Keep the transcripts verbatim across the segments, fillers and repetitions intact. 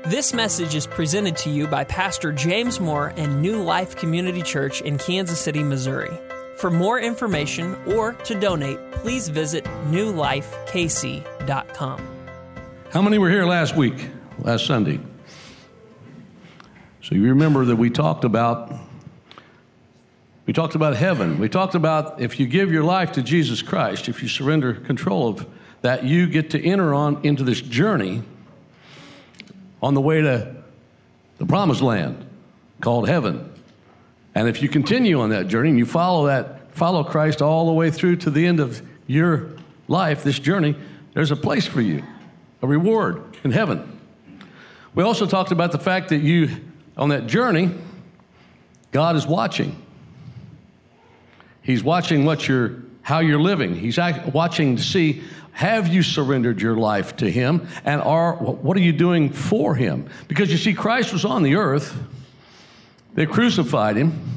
This message is presented to you by Pastor James Moore and New Life Community Church in Kansas City, Missouri. For more information or to donate, please visit new life k c dot com. How many were here last week, last Sunday? So you remember that we talked about we talked about heaven. We talked about if you give your life to Jesus Christ, if you surrender control of that, you get to enter on into this journey on the way to the promised land called heaven. And if you continue on that journey and you follow that, follow Christ all the way through to the end of your life, this journey, there's a place for you, a reward in heaven. We also talked about the fact that you, on that journey, God is watching. He's watching what you're, how you're living. He's watching to see, have you surrendered your life to Him? And are what are you doing for Him? Because you see, Christ was on the earth. They crucified Him.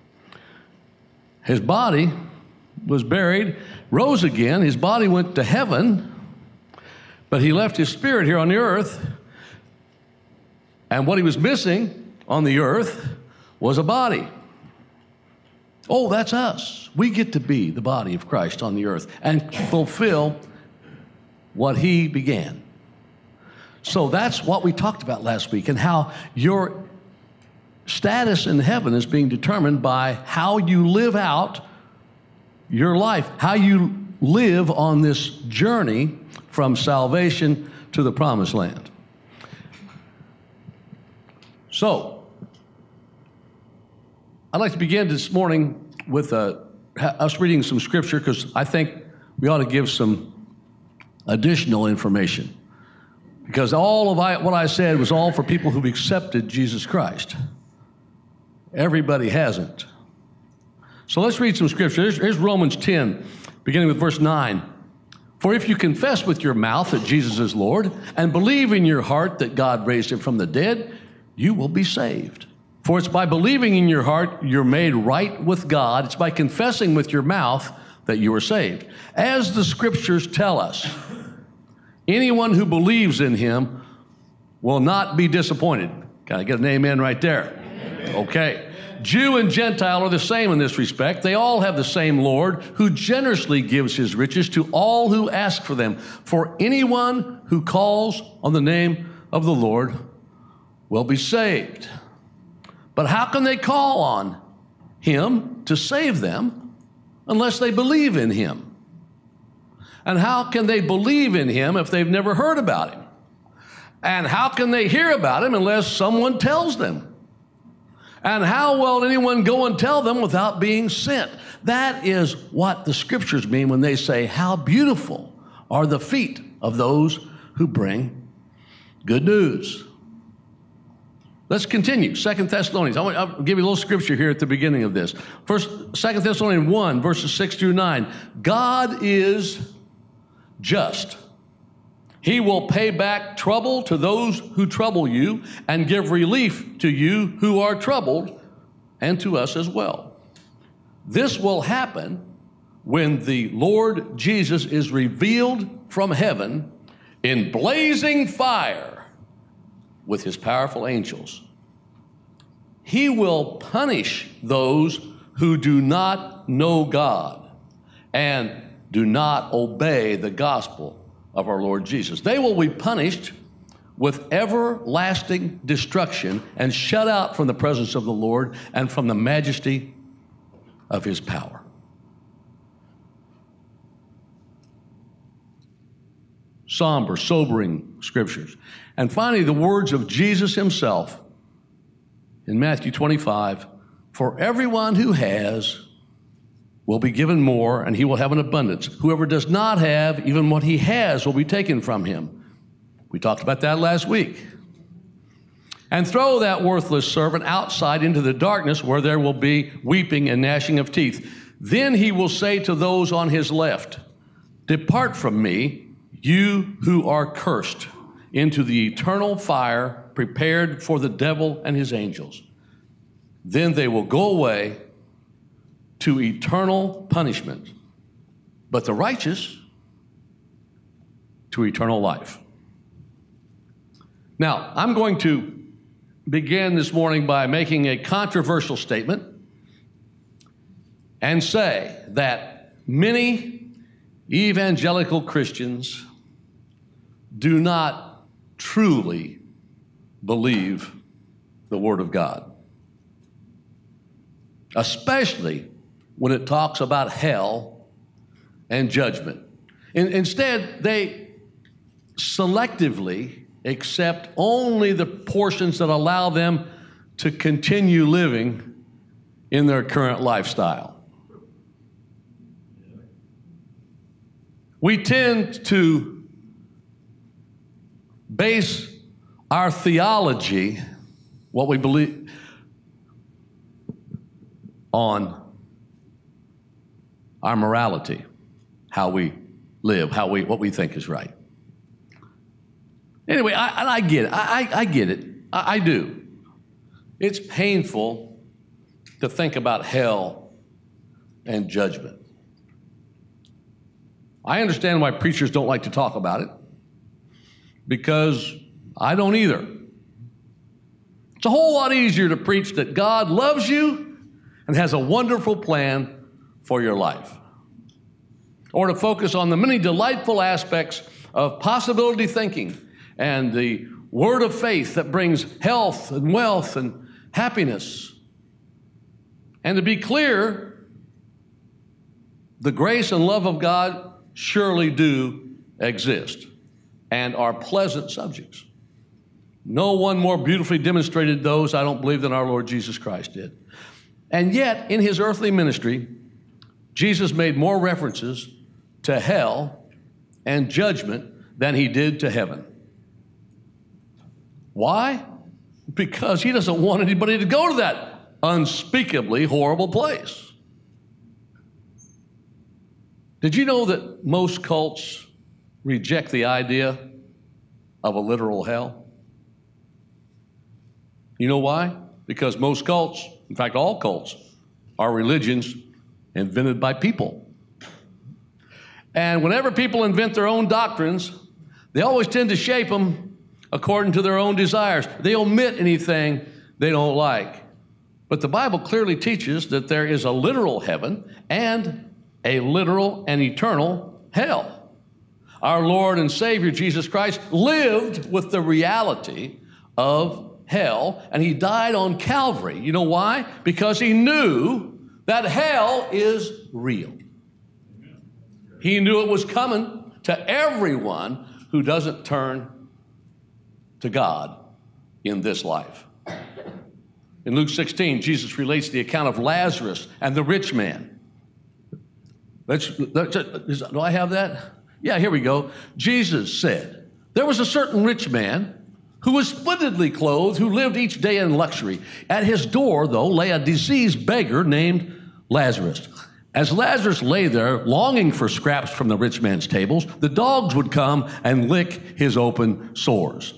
His body was buried, rose again. His body went to heaven, but He left His spirit here on the earth. And what He was missing on the earth was a body. Oh, that's us. We get to be the body of Christ on the earth and fulfill what He began. So that's what we talked about last week, and how your status in heaven is being determined by how you live out your life, how you live on this journey from salvation to the promised land. So, I'd like to begin this morning with uh, us reading some scripture, because I think we ought to give some additional information. Because all of I, what I said was all for people who've accepted Jesus Christ. Everybody hasn't. So let's read some scripture. Here's, here's Romans ten, beginning with verse nine. For if you confess with your mouth that Jesus is Lord and believe in your heart that God raised Him from the dead, you will be saved. For it's by believing in your heart you're made right with God. It's by confessing with your mouth that you are saved. As the scriptures tell us, anyone who believes in Him will not be disappointed. Can I get an amen right there? Amen. Okay. Jew and Gentile are the same in this respect. They all have the same Lord, who generously gives His riches to all who ask for them. For anyone who calls on the name of the Lord will be saved. But how can they call on Him to save them unless they believe in Him? And how can they believe in Him if they've never heard about Him? And how can they hear about Him unless someone tells them? And how will anyone go and tell them without being sent? That is what the scriptures mean when they say, how beautiful are the feet of those who bring good news. Let's continue. Second Thessalonians. I'll, I'll give you a little scripture here at the beginning of this. First, Second Thessalonians one, verses six through nine. God is just. He will pay back trouble to those who trouble you and give relief to you who are troubled, and to us as well. This will happen when the Lord Jesus is revealed from heaven in blazing fire with His powerful angels. He will punish those who do not know God and do not obey the gospel of our Lord Jesus. They will be punished with everlasting destruction and shut out from the presence of the Lord and from the majesty of His power. Somber, sobering scriptures. And finally, the words of Jesus Himself in Matthew twenty-five, for everyone who has will be given more, and he will have an abundance. Whoever does not have, even what he has will be taken from him. We talked about that last week. And throw that worthless servant outside into the darkness where there will be weeping and gnashing of teeth. Then He will say to those on His left, depart from me, you who are cursed, into the eternal fire prepared for the devil and his angels. Then they will go away to eternal punishment, but the righteous to eternal life. Now, I'm going to begin this morning by making a controversial statement and say that many evangelical Christians do not truly believe the Word of God, especially when it talks about hell and judgment. In, instead, they selectively accept only the portions that allow them to continue living in their current lifestyle. We tend to base our theology, what we believe, on our morality, how we live, how we what we think is right. Anyway, I, I get it. I, I, I get it. I, I do. It's painful to think about hell and judgment. I understand why preachers don't like to talk about it, because I don't either. It's a whole lot easier to preach that God loves you and has a wonderful plan for your life, or to focus on the many delightful aspects of possibility thinking and the word of faith that brings health and wealth and happiness. And to be clear, the grace and love of God surely do exist and are pleasant subjects. No one more beautifully demonstrated those, I don't believe, than our Lord Jesus Christ did. And yet, in his earthly ministry, Jesus made more references to hell and judgment than he did to heaven. Why? Because he doesn't want anybody to go to that unspeakably horrible place. Did you know that most cults reject the idea of a literal hell? You know why? Because most cults, in fact, all cults, are religions invented by people. And whenever people invent their own doctrines, they always tend to shape them according to their own desires. They omit anything they don't like. But the Bible clearly teaches that there is a literal heaven and a literal and eternal hell. Our Lord and Savior, Jesus Christ, lived with the reality of hell, and he died on Calvary. You know why? Because he knew that hell is real. He knew it was coming to everyone who doesn't turn to God in this life. In Luke sixteen, Jesus relates the account of Lazarus and the rich man. Let's, let's, do I have that? Yeah, here we go. Jesus said, there was a certain rich man who was splendidly clothed, who lived each day in luxury. At his door, though, lay a diseased beggar named Lazarus. As Lazarus lay there, longing for scraps from the rich man's tables, the dogs would come and lick his open sores.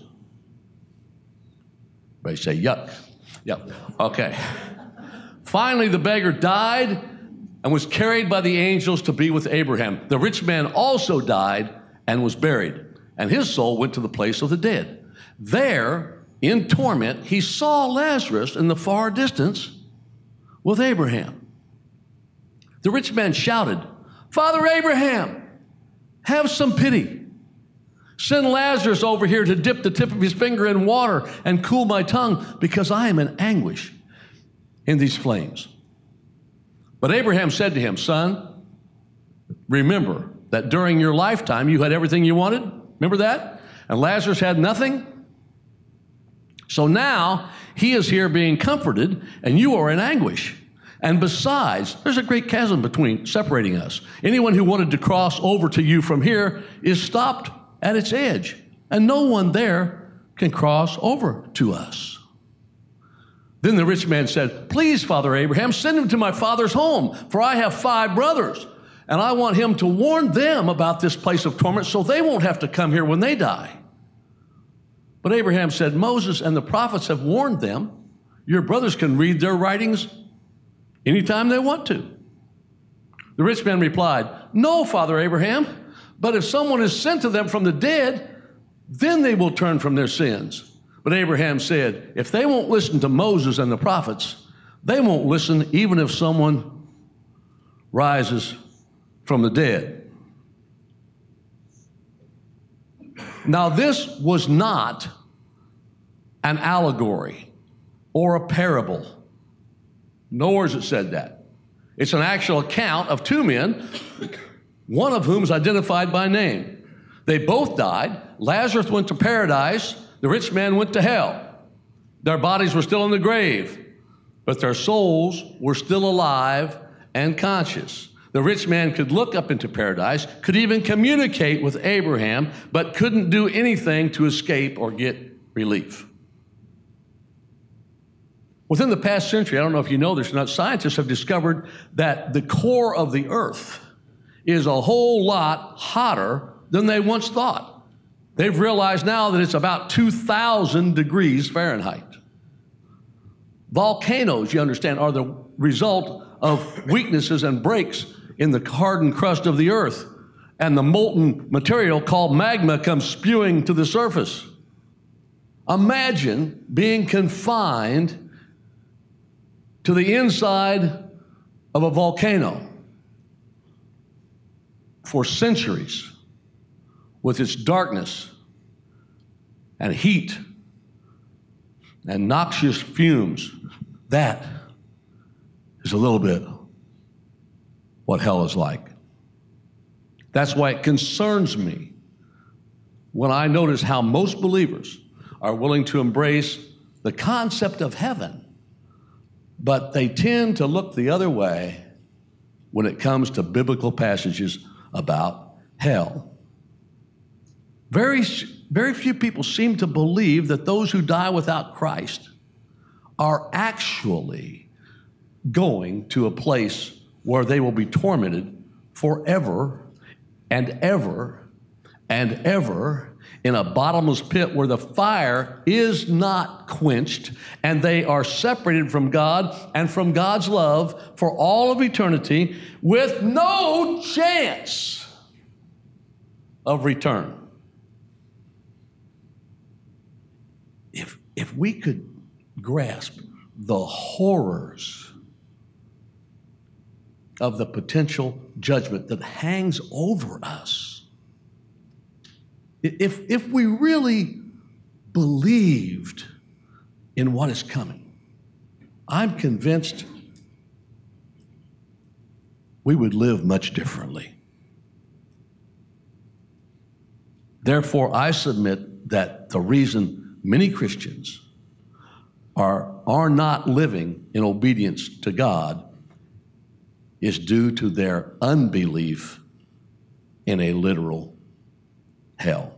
They say, yuck. Yuck. Okay. Finally, the beggar died and was carried by the angels to be with Abraham. The rich man also died and was buried, and his soul went to the place of the dead. There, in torment, he saw Lazarus in the far distance with Abraham. The rich man shouted, Father Abraham, have some pity. Send Lazarus over here to dip the tip of his finger in water and cool my tongue, because I am in anguish in these flames. But Abraham said to him, Son, remember that during your lifetime you had everything you wanted. Remember that? And Lazarus had nothing. So now he is here being comforted, and you are in anguish. And besides, there's a great chasm between separating us. Anyone who wanted to cross over to you from here is stopped at its edge, and no one there can cross over to us. Then the rich man said, Please, Father Abraham, send him to my father's home, for I have five brothers, and I want him to warn them about this place of torment so they won't have to come here when they die. But Abraham said, Moses and the prophets have warned them. Your brothers can read their writings anytime they want to. The rich man replied, No, Father Abraham, but if someone is sent to them from the dead, then they will turn from their sins. But Abraham said, if they won't listen to Moses and the prophets, they won't listen even if someone rises from the dead. Now, this was not an allegory or a parable. Nowhere is it said that. It's an actual account of two men, one of whom is identified by name. They both died. Lazarus went to paradise. The rich man went to hell. Their bodies were still in the grave, but their souls were still alive and conscious. The rich man could look up into paradise, could even communicate with Abraham, but couldn't do anything to escape or get relief. Within the past century, I don't know if you know this or not, scientists have discovered that the core of the earth is a whole lot hotter than they once thought. They've realized now that it's about two thousand degrees Fahrenheit. Volcanoes, you understand, are the result of weaknesses and breaks in the hardened crust of the earth, and the molten material called magma comes spewing to the surface. Imagine being confined to the inside of a volcano for centuries with its darkness and heat and noxious fumes. That is a little bit what hell is like. That's why it concerns me when I notice how most believers are willing to embrace the concept of heaven, but they tend to look the other way when it comes to biblical passages about hell. Very, very few people seem to believe that those who die without Christ are actually going to a place where they will be tormented forever and ever and ever in a bottomless pit where the fire is not quenched and they are separated from God and from God's love for all of eternity with no chance of return. If, if we could grasp the horrors of the potential judgment that hangs over us, If, if we really believed in what is coming, I'm convinced we would live much differently. Therefore, I submit that the reason many Christians are, are not living in obedience to God is due to their unbelief in a literal hell.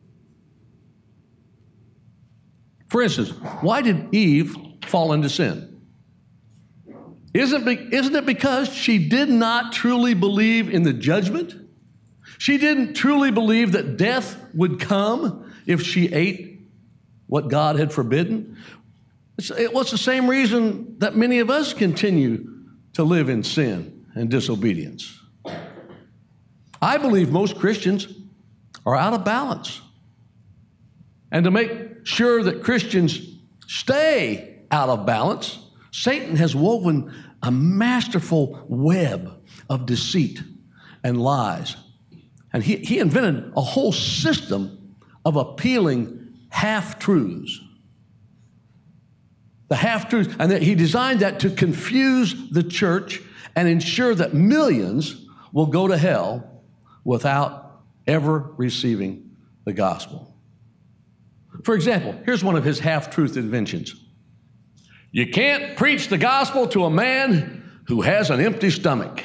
For instance, why did Eve fall into sin? Isn't it, isn't it because she did not truly believe in the judgment? She didn't truly believe that death would come if she ate what God had forbidden? It's, it was the same reason that many of us continue to live in sin and disobedience. I believe most Christians are out of balance. And to make sure that Christians stay out of balance, Satan has woven a masterful web of deceit and lies. And he, he invented a whole system of appealing half-truths. The half-truths, and that he designed that to confuse the church and ensure that millions will go to hell without ever receiving the gospel. For example, here's one of his half-truth inventions. You can't preach the gospel to a man who has an empty stomach.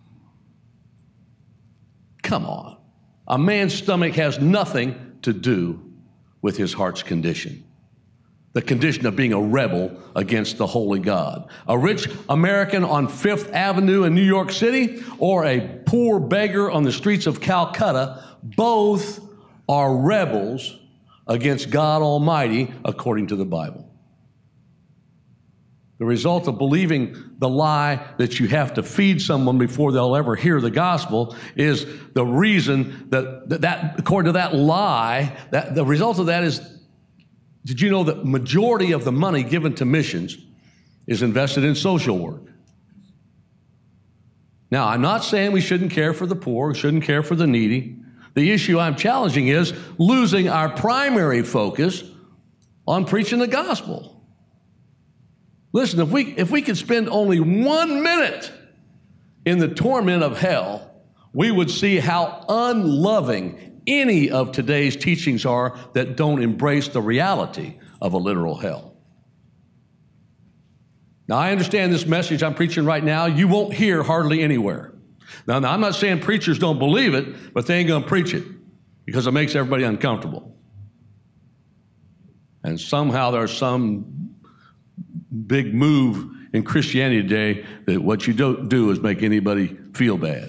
Come on. A man's stomach has nothing to do with his heart's condition. The condition of being a rebel against the holy God. A rich American on Fifth Avenue in New York City or a poor beggar on the streets of Calcutta, both are rebels against God Almighty according to the Bible. The result of believing the lie that you have to feed someone before they'll ever hear the gospel is the reason that, that, that according to that lie, that the result of that is Did you know that majority of the money given to missions is invested in social work? Now, I'm not saying we shouldn't care for the poor, shouldn't care for the needy. The issue I'm challenging is losing our primary focus on preaching the gospel. Listen, if we, if we could spend only one minute in the torment of hell, we would see how unloving any of today's teachings are that don't embrace the reality of a literal hell. Now, I understand this message I'm preaching right now, you won't hear hardly anywhere. Now, now I'm not saying preachers don't believe it, but they ain't going to preach it because it makes everybody uncomfortable. And somehow there's some big move in Christianity today that what you don't do is make anybody feel bad.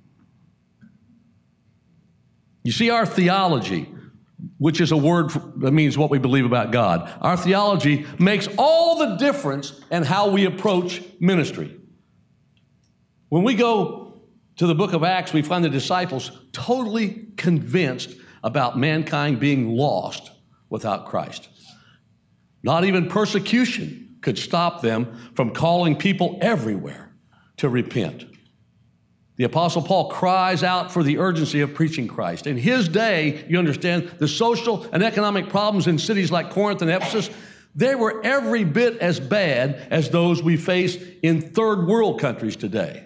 You see, our theology, which is a word that means what we believe about God, our theology makes all the difference in how we approach ministry. When we go to the book of Acts, we find the disciples totally convinced about mankind being lost without Christ. Not even persecution could stop them from calling people everywhere to repent. The Apostle Paul cries out for the urgency of preaching Christ. In his day, you understand, the social and economic problems in cities like Corinth and Ephesus, they were every bit as bad as those we face in third world countries today.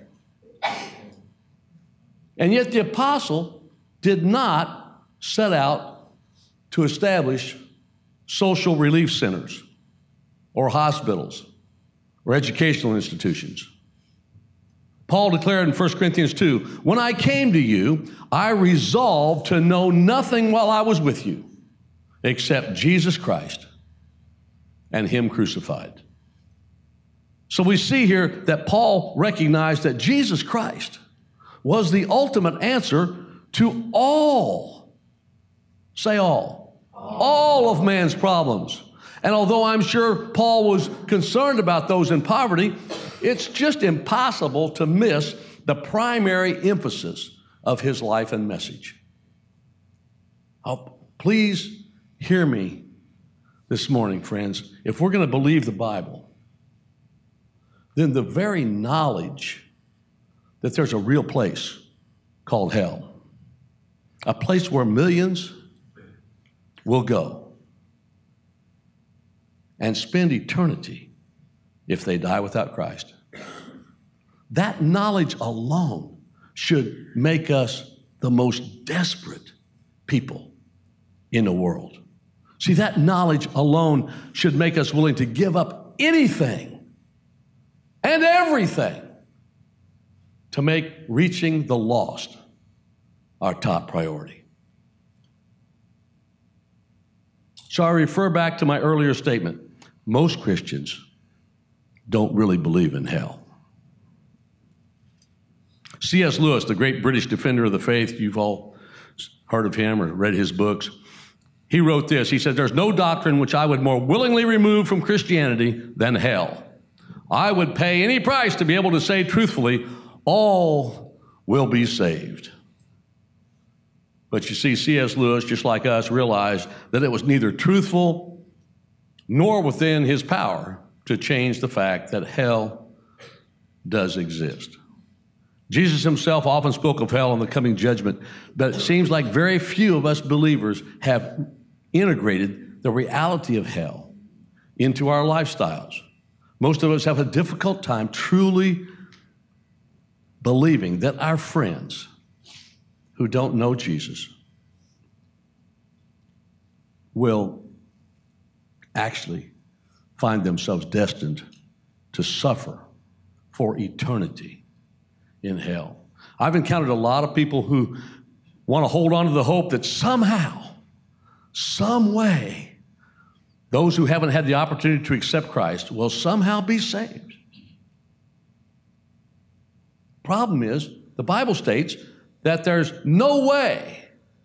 And yet the apostle did not set out to establish social relief centers or hospitals or educational institutions. Paul declared in First Corinthians two, when I came to you, I resolved to know nothing while I was with you except Jesus Christ and him crucified. So we see here that Paul recognized that Jesus Christ was the ultimate answer to all, say all, all of man's problems. And although I'm sure Paul was concerned about those in poverty, it's just impossible to miss the primary emphasis of his life and message. Oh, please hear me this morning, friends. If we're going to believe the Bible, then the very knowledge that there's a real place called hell, a place where millions will go and spend eternity if they die without Christ. That knowledge alone should make us the most desperate people in the world. See, that knowledge alone should make us willing to give up anything and everything to make reaching the lost our top priority. So I refer back to my earlier statement. Most Christians don't really believe in hell. C S Lewis, the great British defender of the faith, you've all heard of him or read his books. He wrote this. He said, there's no doctrine which I would more willingly remove from Christianity than hell. I would pay any price to be able to say truthfully, all will be saved. But you see, C S Lewis, just like us, realized that it was neither truthful nor within his power to change the fact that hell does exist. Jesus himself often spoke of hell and the coming judgment, but it seems like very few of us believers have integrated the reality of hell into our lifestyles. Most of us have a difficult time truly believing that our friends who don't know Jesus will actually find themselves destined to suffer for eternity in hell. I've encountered a lot of people who want to hold on to the hope that somehow, some way, those who haven't had the opportunity to accept Christ will somehow be saved. Problem is, the Bible states that there's no way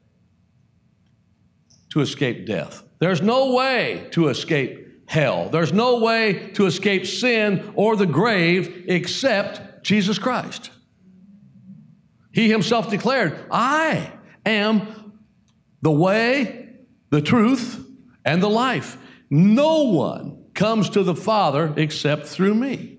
to escape death. There's no way to escape hell. There's no way to escape sin or the grave except Jesus Christ. He himself declared, I am the way, the truth, and the life. No one comes to the Father except through me.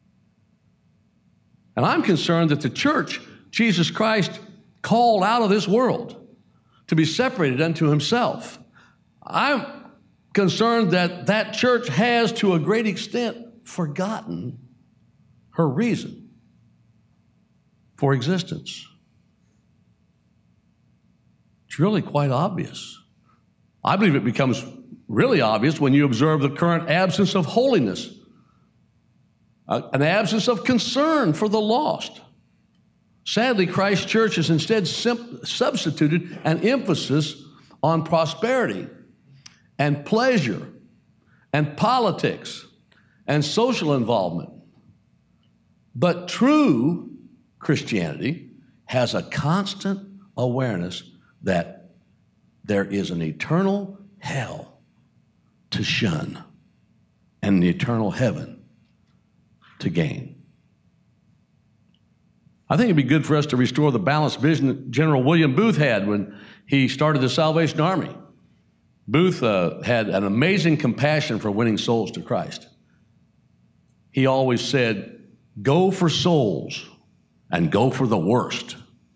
And I'm concerned that the church, Jesus Christ, called out of this world to be separated unto himself. I'm concerned that that church has, to a great extent, forgotten her reason for existence. It's really quite obvious. I believe it becomes really obvious when you observe the current absence of holiness, uh, an absence of concern for the lost. Sadly, Christ Church has instead sim- substituted an emphasis on prosperity and pleasure and politics and social involvement. But true Christianity has a constant awareness that there is an eternal hell to shun and an eternal heaven to gain. I think it'd be good for us to restore the balanced vision that General William Booth had when he started the Salvation Army. Booth uh, had an amazing compassion for winning souls to Christ. He always said, go for souls and go for the worst.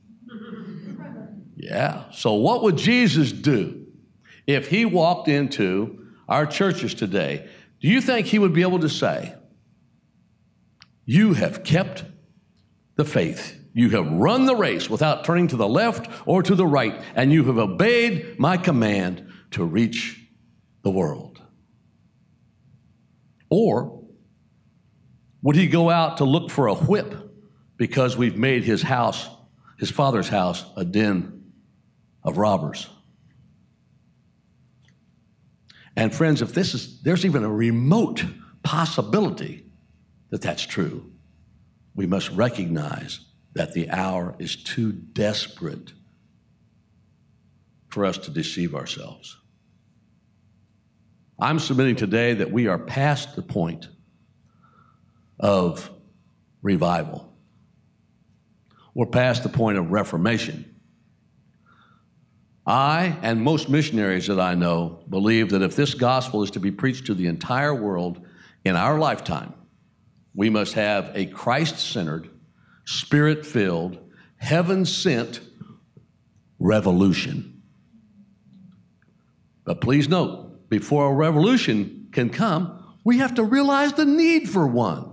Yeah, so what would Jesus do if he walked into our churches today? Do you think he would be able to say, you have kept the faith, you have run the race without turning to the left or to the right, and you have obeyed my command to reach the world? Or would he go out to look for a whip because we've made his house, his father's house, a den of robbers? And friends, if this is, there's even a remote possibility that that's true, we must recognize that the hour is too desperate for us to deceive ourselves. I'm submitting today that we are past the point of revival. We're past the point of reformation. I and most missionaries that I know believe that if this gospel is to be preached to the entire world in our lifetime, we must have a Christ-centered, Spirit-filled, heaven-sent revolution. But please note, before a revolution can come, we have to realize the need for one.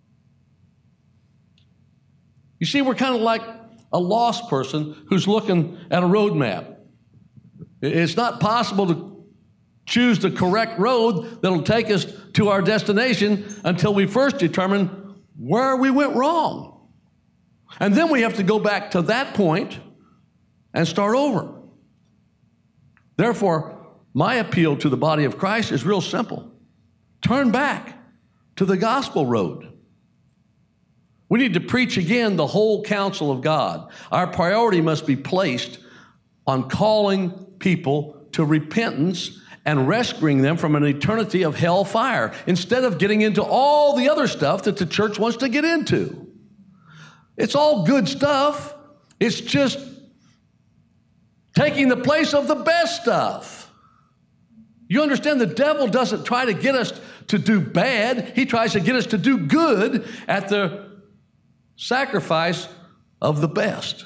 You see, we're kind of like a lost person who's looking at a road map. It's not possible to choose the correct road that'll take us to our destination until we first determine where we went wrong. And then we have to go back to that point and start over. Therefore, my appeal to the body of Christ is real simple. Turn back to the gospel road. We need to preach again the whole counsel of God. Our priority must be placed on calling people to repentance and rescuing them from an eternity of hell fire, instead of getting into all the other stuff that the church wants to get into. It's all good stuff. It's just taking the place of the best stuff. You understand, the devil doesn't try to get us to do bad. He tries to get us to do good at the sacrifice of the best.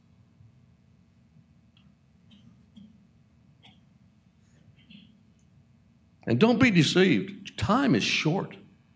And don't be deceived. Time is short.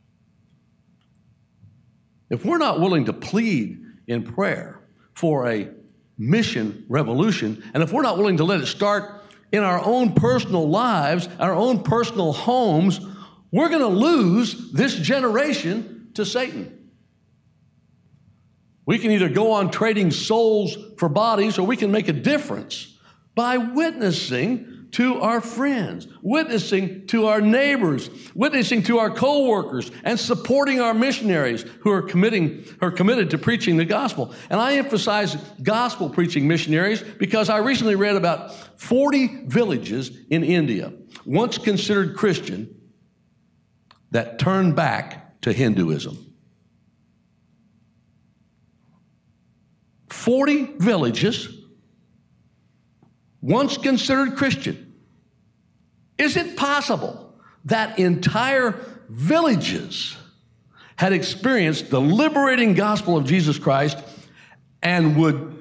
If we're not willing to plead in prayer for a mission revolution, and if we're not willing to let it start in our own personal lives, our own personal homes, we're going to lose this generation to Satan. We can either go on trading souls for bodies, or we can make a difference by witnessing to our friends, witnessing to our neighbors, witnessing to our co-workers, and supporting our missionaries who are committing, are committed to preaching the gospel. And I emphasize gospel preaching missionaries because I recently read about forty villages in India, once considered Christian, that turned back to Hinduism. forty villages, once considered Christian. Is it possible that entire villages had experienced the liberating gospel of Jesus Christ and would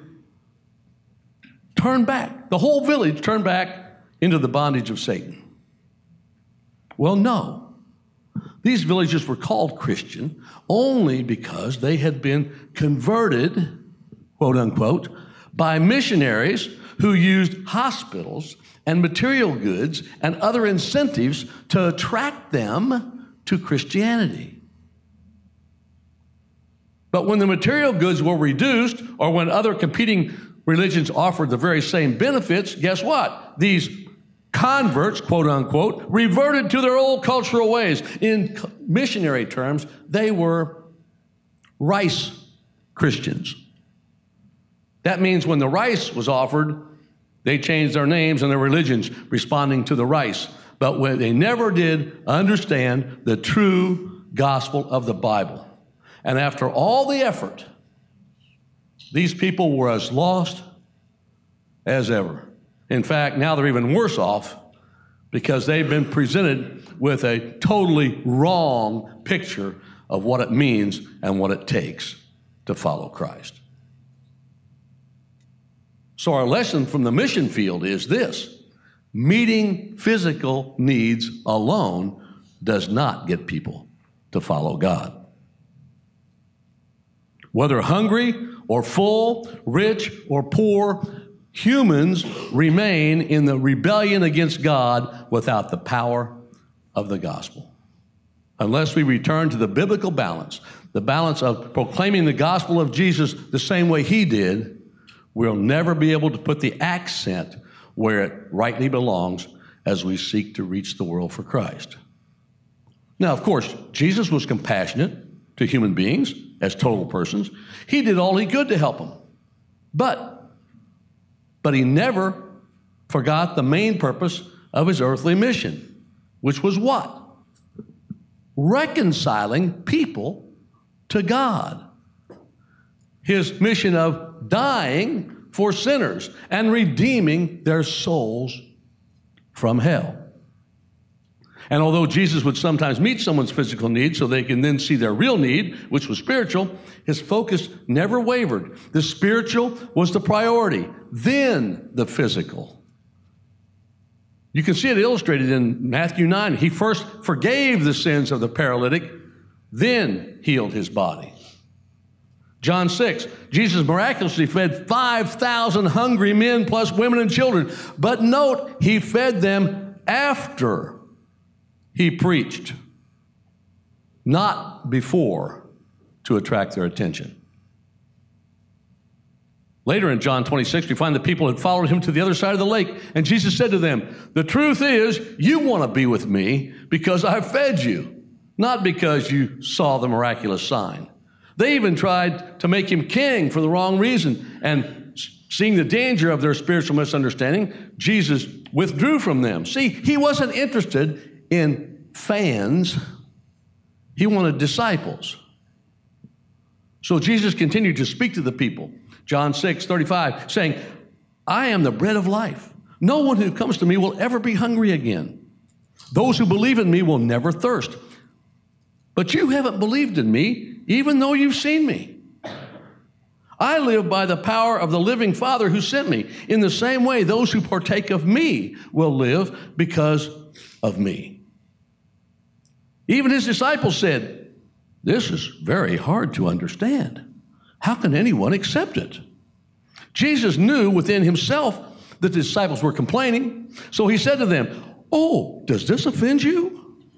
turn back. The whole village turned back into the bondage of Satan. Well, no. These villages were called Christian only because they had been converted, quote unquote, by missionaries who used hospitals and material goods and other incentives to attract them to Christianity. But when the material goods were reduced, or when other competing religions offered the very same benefits, guess what? These converts, quote unquote, reverted to their old cultural ways. In missionary terms, they were rice Christians. That means when the rice was offered, they changed their names and their religions responding to the rice. But when they never did understand the true gospel of the Bible. And after all the effort, these people were as lost as ever. In fact, now they're even worse off because they've been presented with a totally wrong picture of what it means and what it takes to follow Christ. So our lesson from the mission field is this: meeting physical needs alone does not get people to follow God. Whether hungry or full, rich or poor, humans remain in the rebellion against God without the power of the gospel. Unless we return to the biblical balance, the balance of proclaiming the gospel of Jesus the same way he did, we'll never be able to put the accent where it rightly belongs as we seek to reach the world for Christ. Now, of course, Jesus was compassionate to human beings as total persons. He did all he could to help them. But, but he never forgot the main purpose of his earthly mission, which was what? Reconciling people to God. His mission of dying for sinners and redeeming their souls from hell. And although Jesus would sometimes meet someone's physical need so they can then see their real need, which was spiritual, his focus never wavered. The spiritual was the priority, then the physical. You can see it illustrated in Matthew nine. He first forgave the sins of the paralytic, then healed his body. John six, Jesus miraculously fed five thousand hungry men plus women and children. But note, he fed them after he preached, not before, to attract their attention. Later in John twenty-six, we find the people had followed him to the other side of the lake, and Jesus said to them, "The truth is, you want to be with me because I fed you, not because you saw the miraculous sign." They even tried to make him king for the wrong reason, and seeing the danger of their spiritual misunderstanding, Jesus withdrew from them. See, he wasn't interested in fans. He wanted disciples. So Jesus continued to speak to the people. John six thirty-five, saying, "I am the bread of life. No one who comes to me will ever be hungry again. Those who believe in me will never thirst. But you haven't believed in me, even though you've seen me. I live by the power of the living Father who sent me. In the same way, those who partake of me will live because of me." Even his disciples said, "This is very hard to understand. How can anyone accept it?" Jesus knew within himself that the disciples were complaining, so he said to them, "Oh, does this offend you?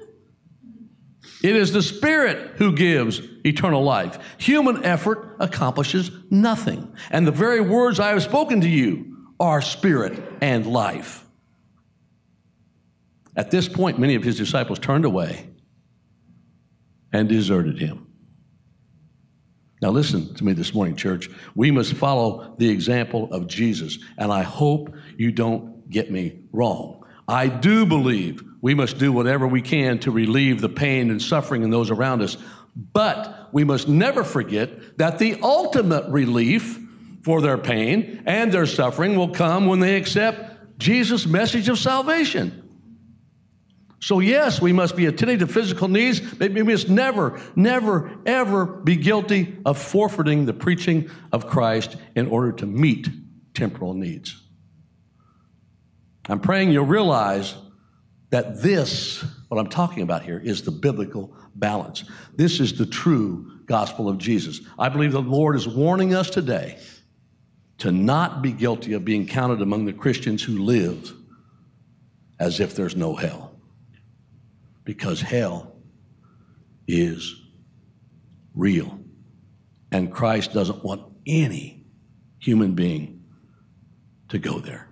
It is the Spirit who gives eternal life. Human effort accomplishes nothing. And the very words I have spoken to you are spirit and life." At this point, many of his disciples turned away and deserted him. Now listen to me this morning, church. We must follow the example of Jesus, and I hope you don't get me wrong. I do believe we must do whatever we can to relieve the pain and suffering in those around us, but we must never forget that the ultimate relief for their pain and their suffering will come when they accept Jesus' message of salvation. So yes, we must be attentive to physical needs, but we must never, never, ever be guilty of forfeiting the preaching of Christ in order to meet temporal needs. I'm praying you'll realize that this, what I'm talking about here, is the biblical balance. This is the true gospel of Jesus. I believe the Lord is warning us today to not be guilty of being counted among the Christians who live as if there's no hell. Because hell is real. And Christ doesn't want any human being to go there.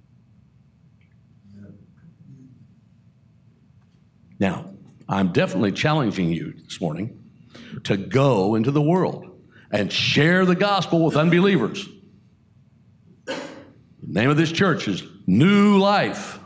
Now, I'm definitely challenging you this morning to go into the world and share the gospel with unbelievers. The name of this church is New Life.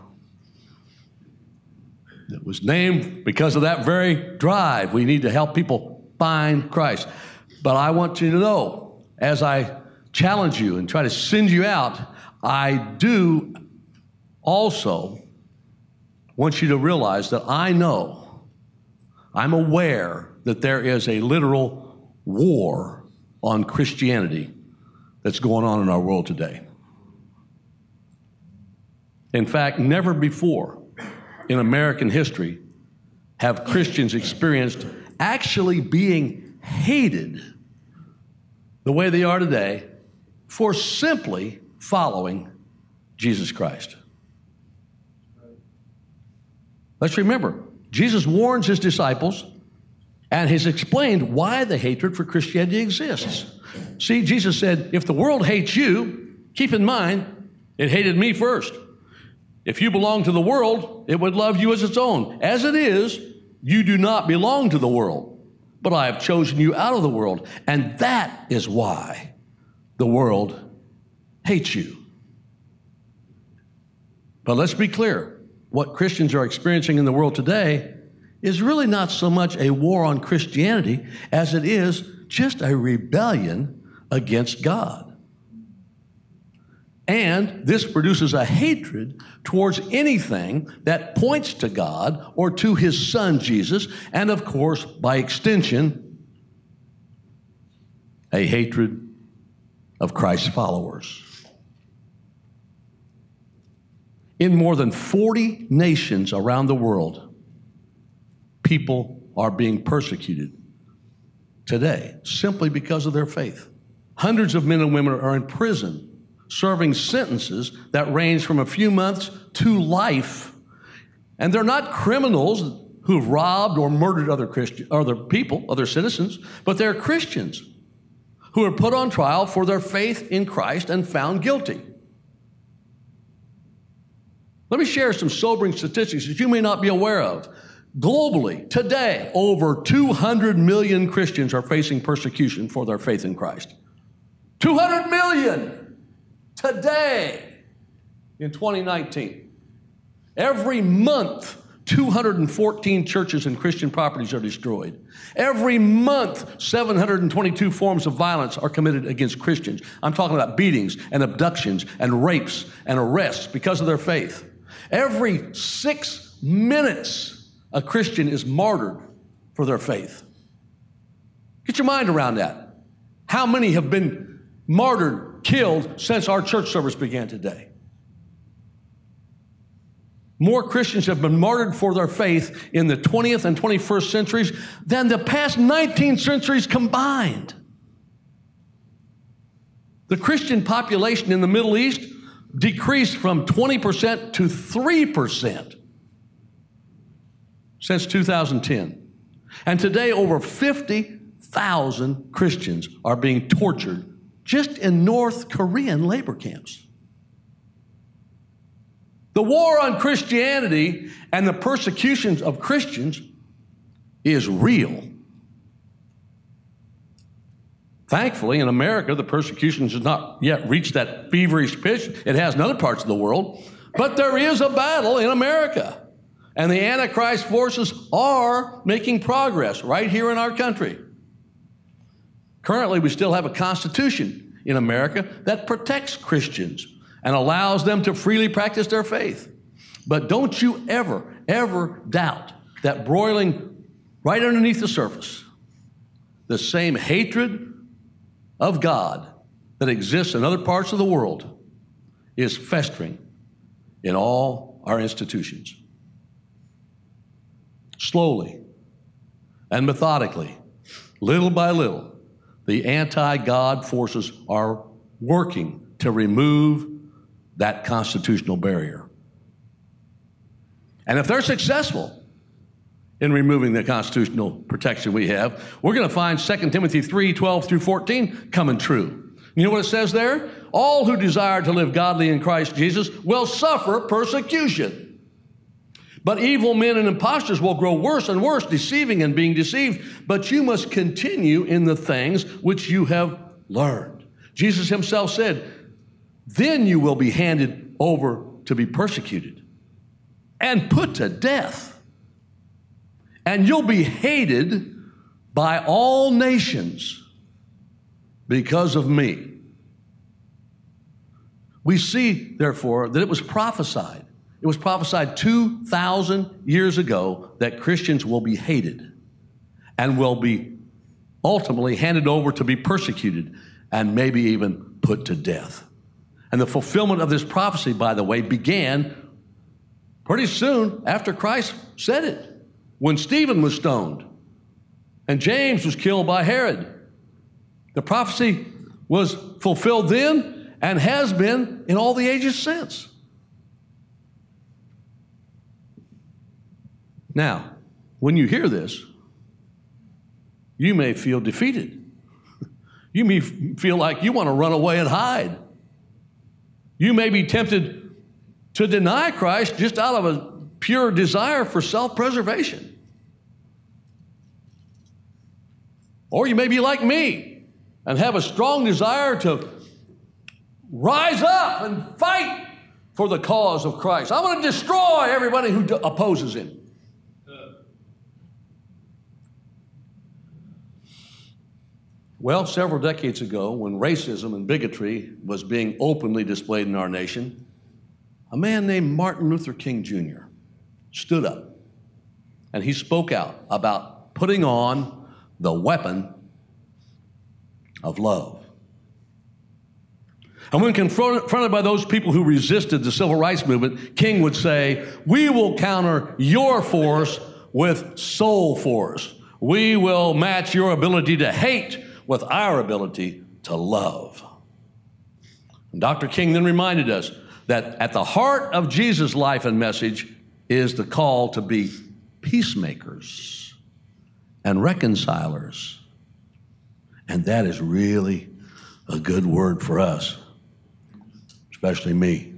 It was named because of that very drive. We need to help people find Christ. But I want you to know, as I challenge you and try to send you out, I do also want you to realize that I know, I'm aware that there is a literal war on Christianity that's going on in our world today. In fact, never before in American history have Christians experienced actually being hated the way they are today for simply following Jesus Christ. Let's remember, Jesus warns his disciples and has explained why the hatred for Christianity exists. See, Jesus said, if the world hates you, keep in mind, it hated me first. If you belong to the world, it would love you as its own. As it is, you do not belong to the world, but I have chosen you out of the world. And that is why the world hates you. But let's be clear. What Christians are experiencing in the world today is really not so much a war on Christianity as it is just a rebellion against God. And this produces a hatred towards anything that points to God or to his son, Jesus, and of course, by extension, a hatred of Christ's followers. In more than forty nations around the world, people are being persecuted today simply because of their faith. Hundreds of men and women are in prison serving sentences that range from a few months to life. And they're not criminals who've robbed or murdered other Christian, other people, other citizens, but they're Christians who are put on trial for their faith in Christ and found guilty. Let me share some sobering statistics that you may not be aware of. Globally, today, over two hundred million Christians are facing persecution for their faith in Christ. two hundred million today in twenty nineteen. Every month, two hundred fourteen churches and Christian properties are destroyed. Every month, seven hundred twenty-two forms of violence are committed against Christians. I'm talking about beatings and abductions and rapes and arrests because of their faith. Every six minutes, a Christian is martyred for their faith. Get your mind around that. How many have been martyred, killed since our church service began today? More Christians have been martyred for their faith in the twentieth and twenty-first centuries than the past nineteen centuries combined. The Christian population in the Middle East decreased from twenty percent to three percent since two thousand ten. And today, over fifty thousand Christians are being tortured just in North Korean labor camps. The war on Christianity and the persecutions of Christians is real. Thankfully, in America, the persecutions has not yet reached that feverish pitch it has in other parts of the world, but there is a battle in America, and the Antichrist forces are making progress right here in our country. Currently, we still have a constitution in America that protects Christians and allows them to freely practice their faith. But don't you ever, ever doubt that broiling right underneath the surface, the same hatred of God that exists in other parts of the world is festering in all our institutions. Slowly and methodically, little by little, the anti-God forces are working to remove that constitutional barrier. And if they're successful in removing the constitutional protection we have, we're going to find Second Timothy three, twelve through fourteen coming true. You know what it says there? All who desire to live godly in Christ Jesus will suffer persecution. But evil men and impostors will grow worse and worse, deceiving and being deceived. But you must continue in the things which you have learned. Jesus himself said, then you will be handed over to be persecuted and put to death. And you'll be hated by all nations because of me. We see, therefore, that it was prophesied. It was prophesied two thousand years ago that Christians will be hated and will be ultimately handed over to be persecuted and maybe even put to death. And the fulfillment of this prophecy, by the way, began pretty soon after Christ said it, when Stephen was stoned and James was killed by Herod. The prophecy was fulfilled then and has been in all the ages since. Now, when you hear this, you may feel defeated. You may feel like you want to run away and hide. You may be tempted to deny Christ just out of a pure desire for self-preservation. Or you may be like me and have a strong desire to rise up and fight for the cause of Christ. I want to destroy everybody who d- opposes him. Well, several decades ago, when racism and bigotry was being openly displayed in our nation, a man named Martin Luther King Junior stood up and he spoke out about putting on the weapon of love. And when confronted by those people who resisted the civil rights movement, King would say, we will counter your force with soul force. We will match your ability to hate with our ability to love. And Doctor King then reminded us that at the heart of Jesus' life and message is the call to be peacemakers and reconcilers. And that is really a good word for us, especially me.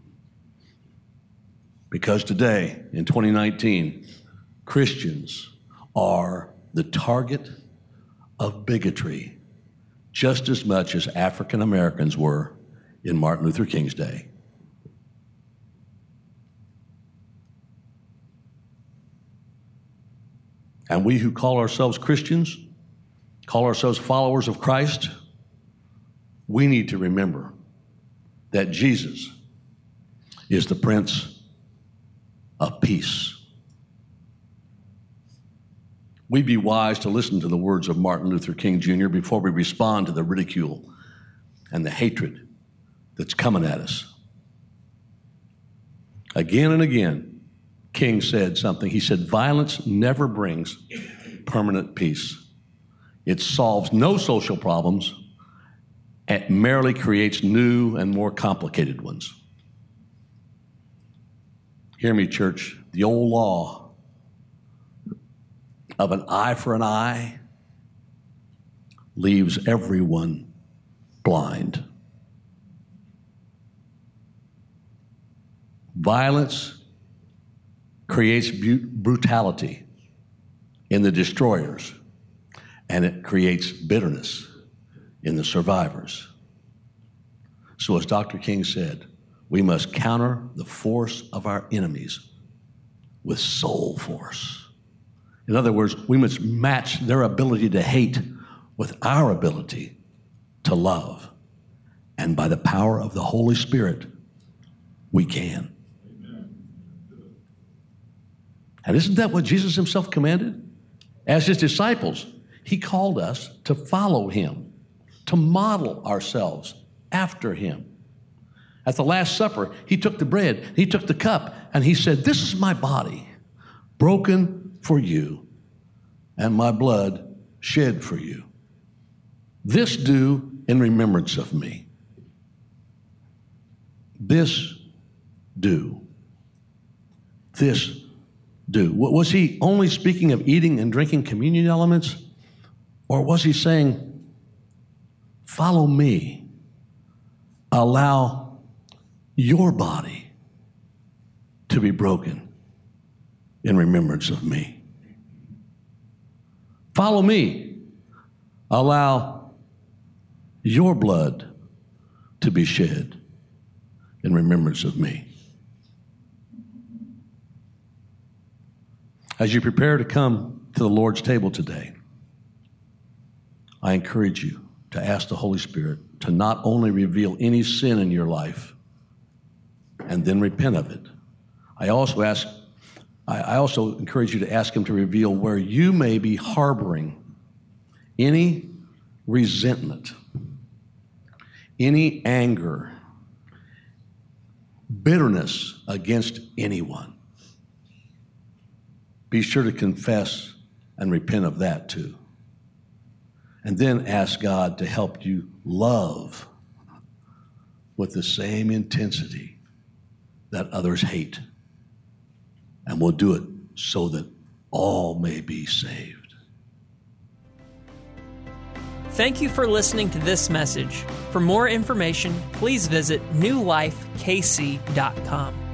Because today, in twenty nineteen, Christians are the target of bigotry just as much as African Americans were in Martin Luther King's day. And we who call ourselves Christians, call ourselves followers of Christ, we need to remember that Jesus is the Prince of Peace. We'd be wise to listen to the words of Martin Luther King Junior before we respond to the ridicule and the hatred that's coming at us. Again and again, King said something. He said, violence never brings permanent peace. It solves no social problems. It merely creates new and more complicated ones. Hear me, church. The old law of an eye for an eye leaves everyone blind. Violence creates bu- brutality in the destroyers, and it creates bitterness in the survivors. So as Doctor King said, we must counter the force of our enemies with soul force. In other words, we must match their ability to hate with our ability to love. And by the power of the Holy Spirit, we can. And isn't that what Jesus himself commanded? As his disciples, he called us to follow him, to model ourselves after him. At the Last Supper, he took the bread, he took the cup, and he said, "This is my body, broken for you, and my blood shed for you. This do in remembrance of me." This do. This do. Was he only speaking of eating and drinking communion elements? Or was he saying, follow me, allow your body to be broken in remembrance of me? Follow me, allow your blood to be shed in remembrance of me. As you prepare to come to the Lord's table today, I encourage you to ask the Holy Spirit to not only reveal any sin in your life and then repent of it. I also ask, I also encourage you to ask him to reveal where you may be harboring any resentment, any anger, bitterness against anyone. Be sure to confess and repent of that too. And then ask God to help you love with the same intensity that others hate. And we'll do it so that all may be saved. Thank you for listening to this message. For more information, please visit new life k c dot com.